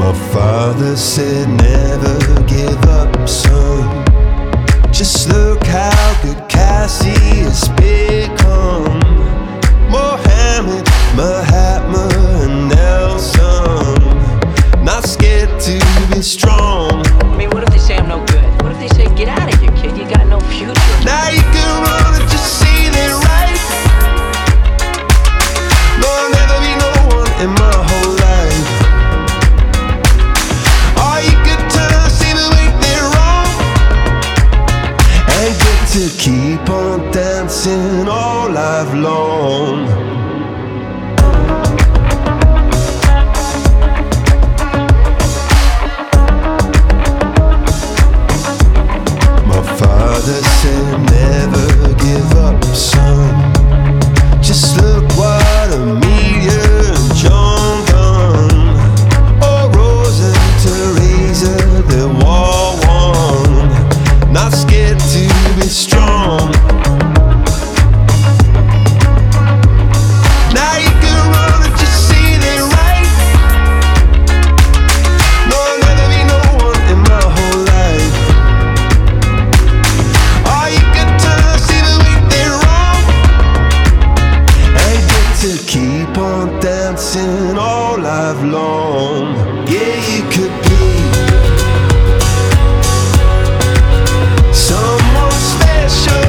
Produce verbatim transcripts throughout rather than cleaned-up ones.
My father said never give up, son. Just look how good Cassie has become. Mohammed, Mahatma, and Nelson, not scared to be strong. I mean, what if they say I'm no good? What if they say, get out of here, kid, you got no future? Now you can run and just see they're right. No, I'll never be no one in my whole life. Or you could turn, see the way they're wrong, and get to keep on dancing all life long. Father said never give up, son. Just look what Amelia and John done. Oh, Rose and Teresa, they war won. Not scared to be strong. Now you can run and just see they're right. No, I'll never be no one in my whole life. To keep on dancing all life long. Yeah, you could be someone special.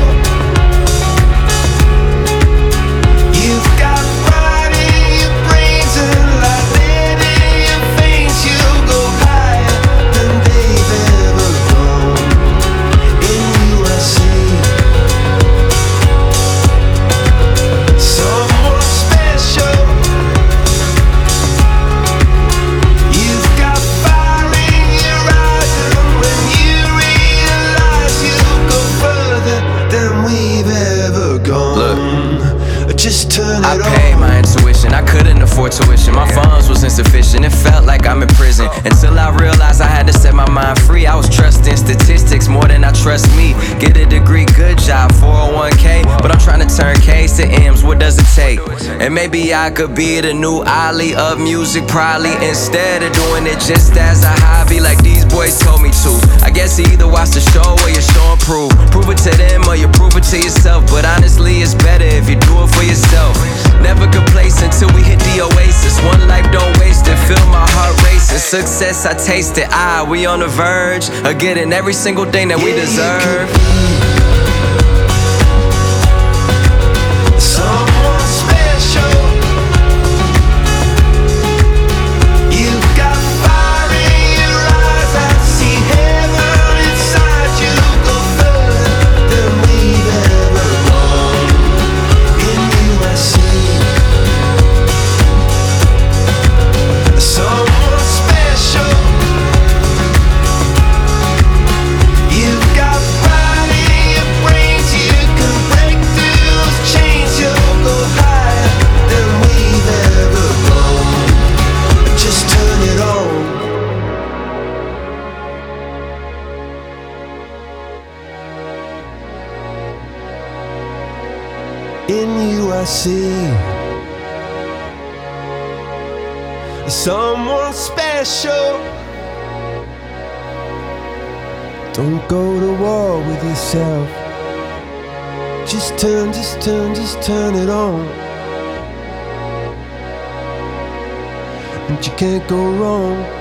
You've got pride in your brains and like lead in your veins. You'll go higher than they've ever gone. In you I see someone special. You've got fire in your eyes, and when you realize you'll go further than we've ever gone. Look, just turn it I on. paid my intuition, I couldn't afford tuition. My funds was insufficient, it felt like I'm in prison. Until I realized I had to set my mind free. I was trusting statistics more than I trust me. Get a degree, good job, four oh one k. But I'm trying to turn K's to M's, what does it take? And maybe I could be the new Ali of music, probably, instead of doing it just as a hobby like these boys told me to. I guess you either watch the show or you show and prove. Prove it to them or you prove it to yourself. But honestly, it's better if you do it for yourself. Never complacent till we hit the oasis. One life, don't waste it, feel my heart racing. Success, I taste it, ah, we on the verge of getting every single thing that we deserve. Someone special. You've got fire in your eyes, I see heaven inside you. Go further than we've ever gone. In you I see someone special. You've got pride in your brains, you can break through those chains. You'll go higher than we've ever gone. Just turn it on. In you I see someone special. Don't go to war with yourself. Just turn, just turn, just turn it on. And you can't go wrong.